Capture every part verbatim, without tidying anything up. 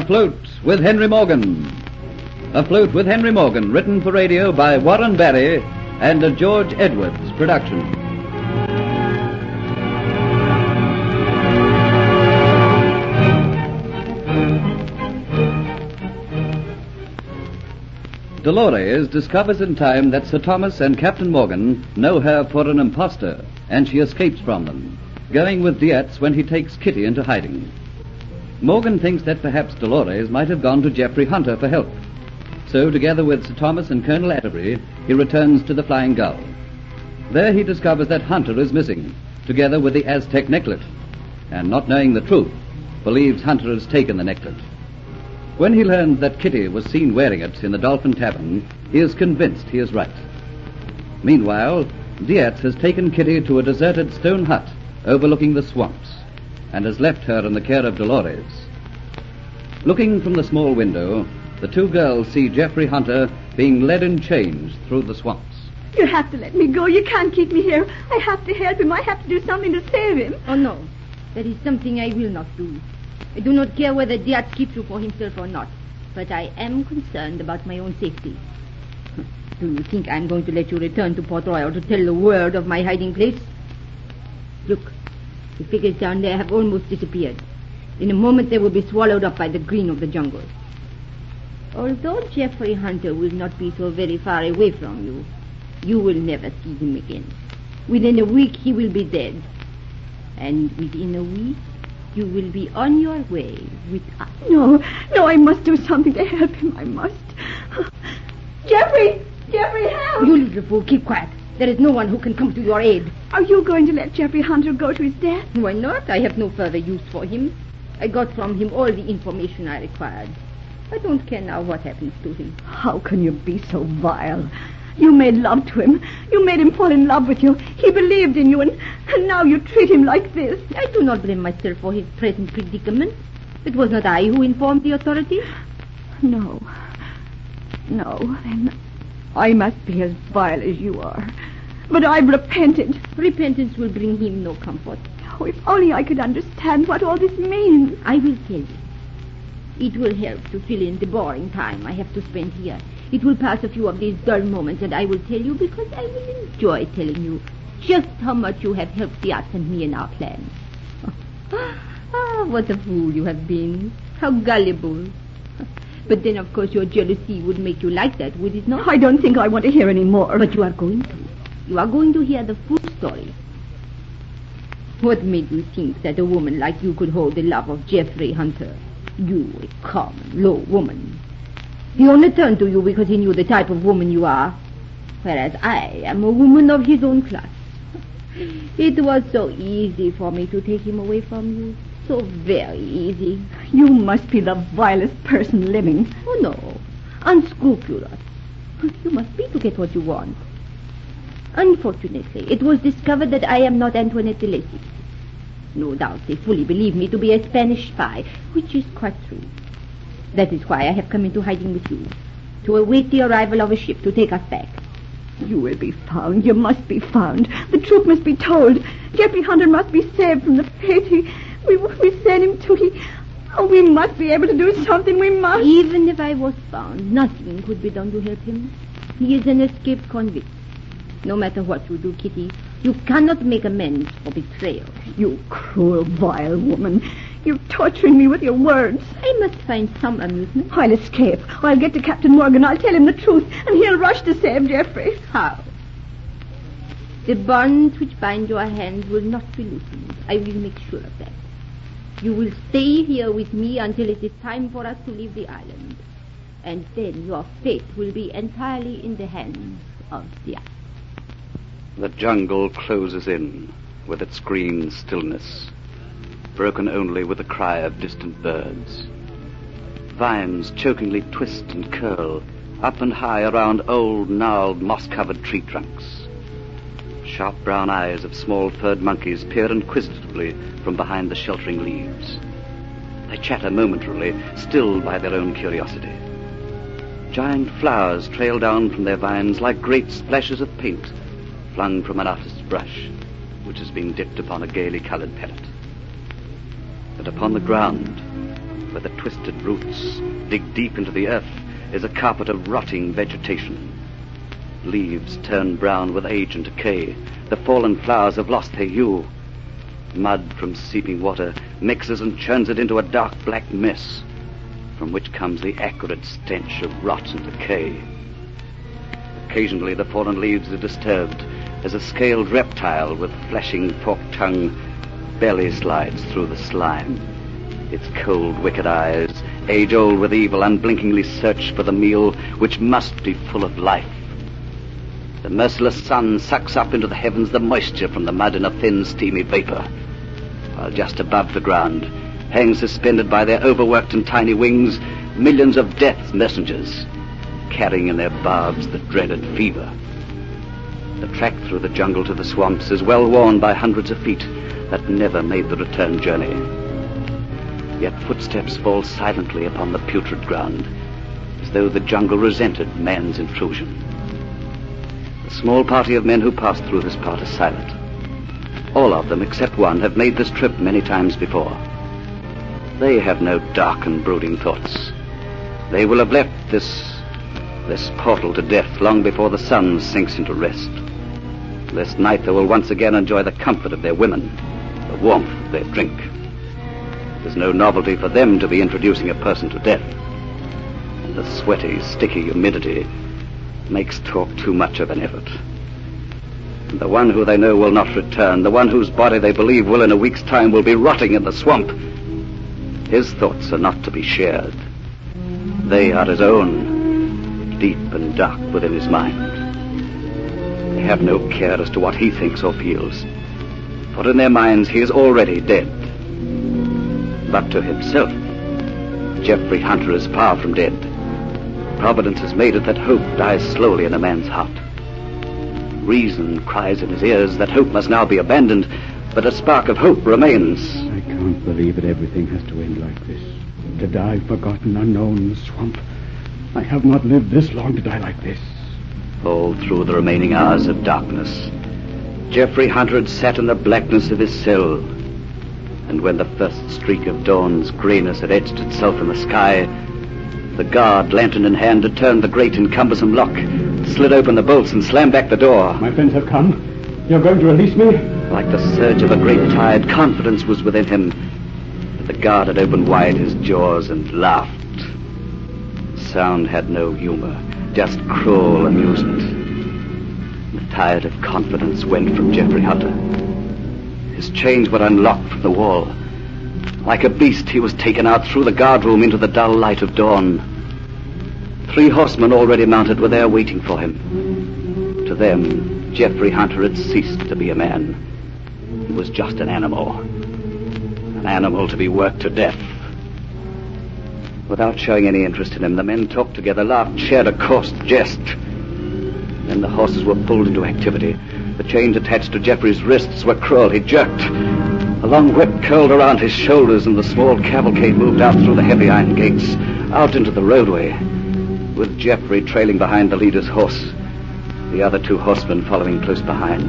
Afloat with Henry Morgan. Afloat with Henry Morgan, written for radio by Warren Barry and a George Edwards production. Dolores discovers in time that Sir Thomas and Captain Morgan know her for an impostor, and she escapes from them, going with Dietz when he takes Kitty into hiding. Morgan thinks that perhaps Dolores might have gone to Geoffrey Hunter for help. So, together with Sir Thomas and Colonel Atterbury, he returns to the Flying Gull. There he discovers that Hunter is missing, together with the Aztec necklet, and not knowing the truth, believes Hunter has taken the necklet. When he learns that Kitty was seen wearing it in the Dolphin Tavern, he is convinced he is right. Meanwhile, Dietz has taken Kitty to a deserted stone hut overlooking the swamps, and has left her in the care of Dolores. Looking from the small window, the two girls see Geoffrey Hunter being led in chains through the swamps. You have to let me go. You can't keep me here. I have to help him. I have to do something to save him. Oh, no. That is something I will not do. I do not care whether Dietz keeps you for himself or not, but I am concerned about my own safety. Do you think I'm going to let you return to Port Royal to tell the world of my hiding place? Look, the figures down there have almost disappeared. In a moment they will be swallowed up by the green of the jungle. Although Geoffrey Hunter will not be so very far away from you, you will never see him again. Within a week he will be dead. And within a week you will be on your way with us. No, no, I must do something to help him. I must. Geoffrey! Geoffrey, help! You little fool, keep quiet. There is no one who can come to your aid. Are you going to let Geoffrey Hunter go to his death? Why not? I have no further use for him. I got from him all the information I required. I don't care now what happens to him. How can you be so vile? You made love to him. You made him fall in love with you. He believed in you, and, and now you treat him like this. I do not blame myself for his present predicament. It was not I who informed the authorities. No. No, then I must be as vile as you are. But I've repented. Repentance will bring him no comfort. Oh, if only I could understand what all this means. I will tell you. It will help to fill in the boring time I have to spend here. It will pass a few of these dull moments, and I will tell you because I will enjoy telling you just how much you have helped Dietz and me in our plans. Ah, what a fool you have been. How gullible. But then, of course, your jealousy would make you like that, would it not? I don't think I want to hear any more. But you are going to. You are going to hear the full story. What made you think that a woman like you could hold the love of Geoffrey Hunter? You, a common, low woman. He only turned to you because he knew the type of woman you are, whereas I am a woman of his own class. It was so easy for me to take him away from you. So very easy. You must be the vilest person living. Oh, no. Unscrupulous. You must be to get what you want. Unfortunately, it was discovered that I am not Antoinette de Lacy. No doubt they fully believe me to be a Spanish spy, which is quite true. That is why I have come into hiding with you, to await the arrival of a ship to take us back. You will be found. You must be found. The truth must be told. Geoffrey Hunter must be saved from the fate he, we, we sent him to. He, oh, we must be able to do something. We must. Even if I was found, nothing could be done to help him. He is an escaped convict. No matter what you do, Kitty, you cannot make amends for betrayal. You cruel, vile woman. You're torturing me with your words. I must find some amusement. I'll escape. I'll get to Captain Morgan. I'll tell him the truth, and he'll rush to save Geoffrey. How? The bonds which bind your hands will not be loosened. I will make sure of that. You will stay here with me until it is time for us to leave the island. And then your fate will be entirely in the hands of the island. The jungle closes in with its green stillness, broken only with the cry of distant birds. Vines chokingly twist and curl up and high around old, gnarled, moss-covered tree trunks. Sharp brown eyes of small furred monkeys peer inquisitively from behind the sheltering leaves. They chatter momentarily, stilled by their own curiosity. Giant flowers trail down from their vines like great splashes of paint flung from an artist's brush, which is being dipped upon a gaily colored palette. But upon the ground, where the twisted roots dig deep into the earth, is a carpet of rotting vegetation. Leaves turn brown with age and decay. The fallen flowers have lost their hue. Mud from seeping water mixes and churns it into a dark black mess, from which comes the acrid stench of rot and decay. Occasionally the fallen leaves are disturbed as a scaled reptile with flashing forked tongue belly slides through the slime. Its cold, wicked eyes, age-old with evil, unblinkingly search for the meal which must be full of life. The merciless sun sucks up into the heavens the moisture from the mud in a thin, steamy vapor, while just above the ground hang suspended by their overworked and tiny wings millions of death's messengers, carrying in their barbs the dreaded fever. The track through the jungle to the swamps is well worn by hundreds of feet that never made the return journey. Yet footsteps fall silently upon the putrid ground, as though the jungle resented man's intrusion. The small party of men who pass through this part is silent. All of them, except one, have made this trip many times before. They have no dark and brooding thoughts. They will have left this, this portal to death long before the sun sinks into rest. This night they will once again enjoy the comfort of their women, the warmth of their drink. It is no novelty for them to be introducing a person to death. And the sweaty, sticky humidity makes talk too much of an effort. And the one who they know will not return, the one whose body they believe will in a week's time will be rotting in the swamp, his thoughts are not to be shared. They are his own, deep and dark within his mind. They have no care as to what he thinks or feels, for in their minds he is already dead. But to himself, Jeffrey Hunter is far from dead. Providence has made it that hope dies slowly in a man's heart. Reason cries in his ears that hope must now be abandoned, but a spark of hope remains. I can't believe that everything has to end like this. To die forgotten, unknown in the swamp. I have not lived this long to die like this. All through the remaining hours of darkness, Jeffrey Hunter had sat in the blackness of his cell. And when the first streak of dawn's grayness had etched itself in the sky, the guard, lantern in hand, had turned the great and cumbersome lock, slid open the bolts, and slammed back the door. My friends have come. You're going to release me? Like the surge of a great tide, confidence was within him. But the guard had opened wide his jaws and laughed. Sound had no humor, just cruel amusement. The tide of confidence went from Jeffrey Hunter. His chains were unlocked from the wall. Like a beast, he was taken out through the guardroom into the dull light of dawn. Three horsemen already mounted were there waiting for him. To them, Jeffrey Hunter had ceased to be a man. He was just an animal. An animal to be worked to death. Without showing any interest in him, the men talked together, laughed, shared a coarse jest. Then the horses were pulled into activity. The chains attached to Jeffrey's wrists were cruel. He jerked. A long whip curled around his shoulders, and the small cavalcade moved out through the heavy iron gates, out into the roadway, with Jeffrey trailing behind the leader's horse, the other two horsemen following close behind.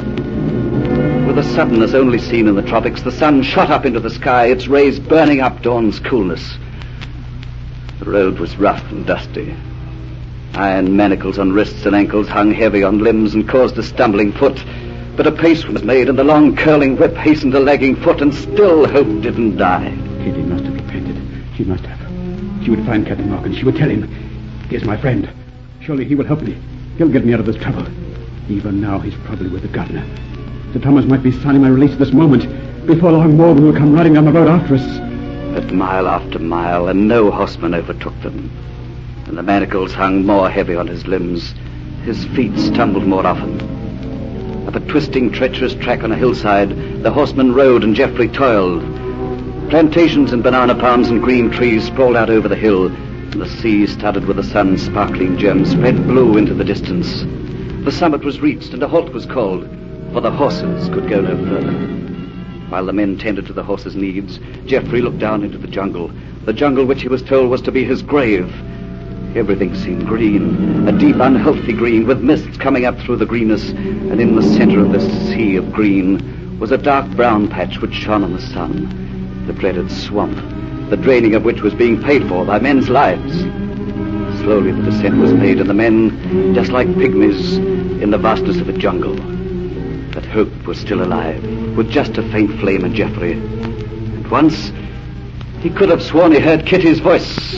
With a suddenness only seen in the tropics, the sun shot up into the sky, its rays burning up dawn's coolness. The road was rough and dusty. Iron manacles on wrists and ankles hung heavy on limbs and caused a stumbling foot. But a pace was made, and the long curling whip hastened a lagging foot, and still hope didn't die. Kitty must have repented. She must have. She would find Captain Morgan. She would tell him. He is my friend. Surely he will help me. He'll get me out of this trouble. Even now, he's probably with the governor. Sir Thomas might be signing my release at this moment. Before long, Morgan will come riding down the road after us. But mile after mile, and no horseman overtook them. And the manacles hung more heavy on his limbs. His feet stumbled more often. Up a twisting, treacherous track on a hillside, the horsemen rode and Jeffrey toiled. Plantations and banana palms and green trees sprawled out over the hill, and the sea, studded with the sun's sparkling gems, spread blue into the distance. The summit was reached, and a halt was called, for the horses could go no further. While the men tended to the horses' needs, Jeffrey looked down into the jungle, the jungle which he was told was to be his grave. Everything seemed green, a deep, unhealthy green, with mists coming up through the greenness, and in the center of this sea of green was a dark brown patch which shone in the sun, the dreaded swamp, the draining of which was being paid for by men's lives. Slowly the descent was made, and the men, just like pygmies in the vastness of a jungle. But hope was still alive, with just a faint flame in Geoffrey. And once, he could have sworn he heard Kitty's voice.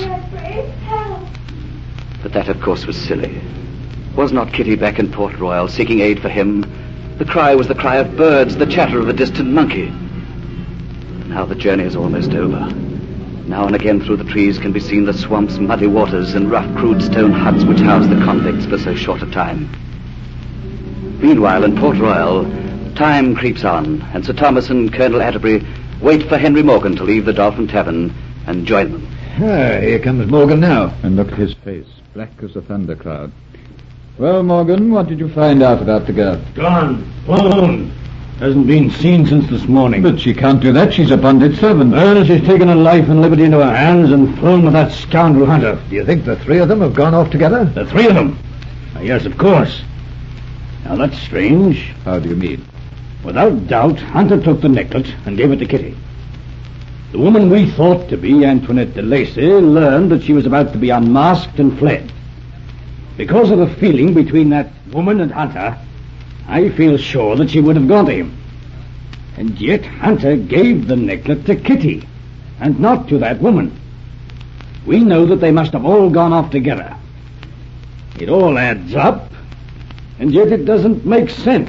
But that, of course, was silly. Was not Kitty back in Port Royal, seeking aid for him? The cry was the cry of birds, the chatter of a distant monkey. Now the journey is almost over. Now and again through the trees can be seen the swamps, muddy waters, and rough, crude stone huts which housed the convicts for so short a time. Meanwhile, in Port Royal, time creeps on, and Sir Thomas and Colonel Atterbury wait for Henry Morgan to leave the Dolphin Tavern and join them. Ah, here comes Morgan now. And look at his face, black as a thundercloud. Well, Morgan, what did you find out about the girl? Gone. Flown. Hasn't been seen since this morning. But she can't do that. She's a bonded servant. Well, she's taken her life and liberty into her hands and flown with that scoundrel Hunter. Do you think the three of them have gone off together? The three of them? Uh, yes, of course. Now, that's strange. How do you mean? Without doubt, Hunter took the necklet and gave it to Kitty. The woman we thought to be Antoinette de Lacy learned that she was about to be unmasked and fled. Because of the feeling between that woman and Hunter, I feel sure that she would have gone to him. And yet Hunter gave the necklet to Kitty, and not to that woman. We know that they must have all gone off together. It all adds up, and yet it doesn't make sense.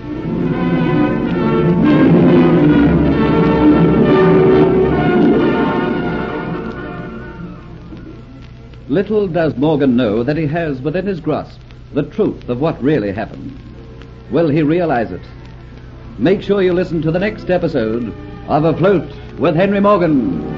Little does Morgan know that he has within his grasp the truth of what really happened. Will he realize it? Make sure you listen to the next episode of Afloat with Henry Morgan.